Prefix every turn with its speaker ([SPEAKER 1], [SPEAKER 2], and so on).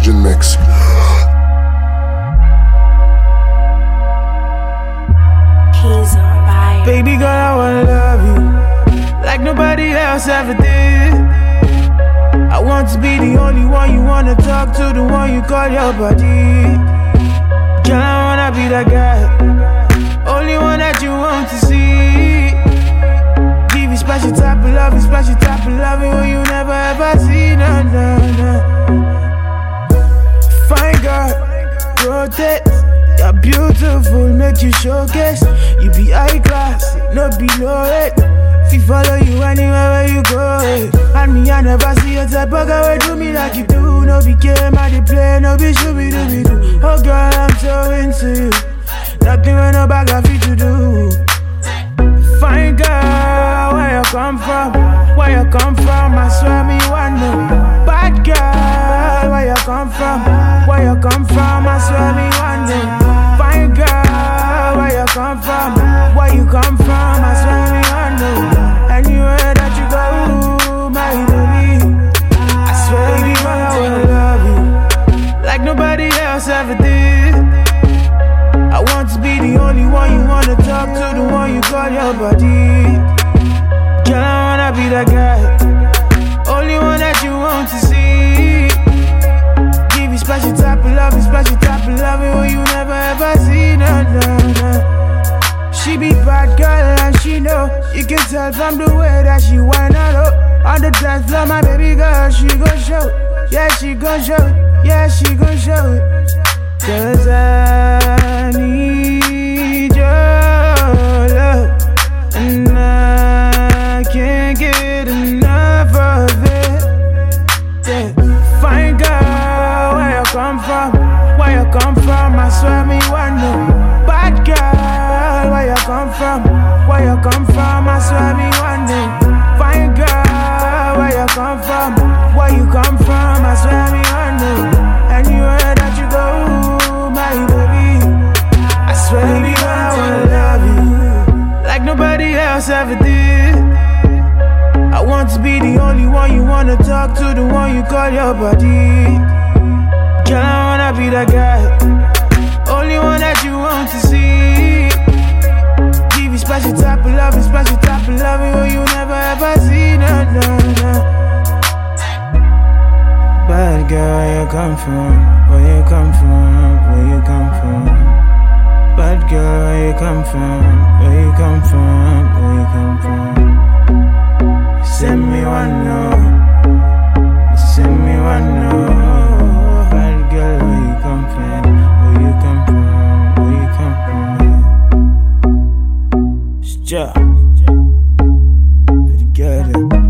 [SPEAKER 1] Oxygen Mix.
[SPEAKER 2] Baby girl, I wanna love you like nobody else ever did. I want to be the only one you wanna talk to, the one you call your buddy. Girl, I wanna be that guy, only one that you want to see. Give you special type of loving, special type of loving when you never ever see. No, no, no. Fine girl, rotate. You're beautiful, make you showcase. You be high class, no below it. If follow you anywhere where you go, and me, I never see a type of girl do me like you do. No be game at the play, no be shooby dooby doo. Oh girl, I'm so into you. Nothing when no bag of you to do. Fine girl, where you come from? Where you come from? I swear me one know. Bad girl, where you come from? Where you come from? I swear me one know. Fine girl, where you come from? Where you come from? I swear me one know. Anywhere that you go, my baby, I swear baby, girl, I wanna love you like nobody else ever did. I want to be the only one you wanna talk to, the one you call your buddy. Girl, I wanna be that guy, only one that you want to see. Give you special type of loving, special type of loving when you never ever see. No, no, no. She be bad girl and she know. You can tell from the way that she wind her up. On the dance floor, my baby girl, she gon' show it. Yeah, she gon' show it. Yeah, she gon' show it. 'Cause I need your love, and I can't get enough of it. Yeah. Fine girl, where you come from? Where you come from? I swear me one know. Bad girl, where you come from? Where you come from? I swear me one know. Fine girl, where you come from? Where you come from? I swear me one know. Anywhere that you go, my baby, I swear baby, girl, I wanna love you like nobody else ever did. I want to be the only one you wanna talk to, the one you call your buddy. Girl, I wanna be that guy, only one that you want to see. Give you special type of loving, special type of loving when you never ever see. No, no, no. Bad girl, where you come from? Where you come from? Where you come from? Bad girl, where you come from? Where you come from? Where you come from? Send me one no. Send me one no. Bad girl, where you come from? Where you come from? Where you come from? It's just for the girl.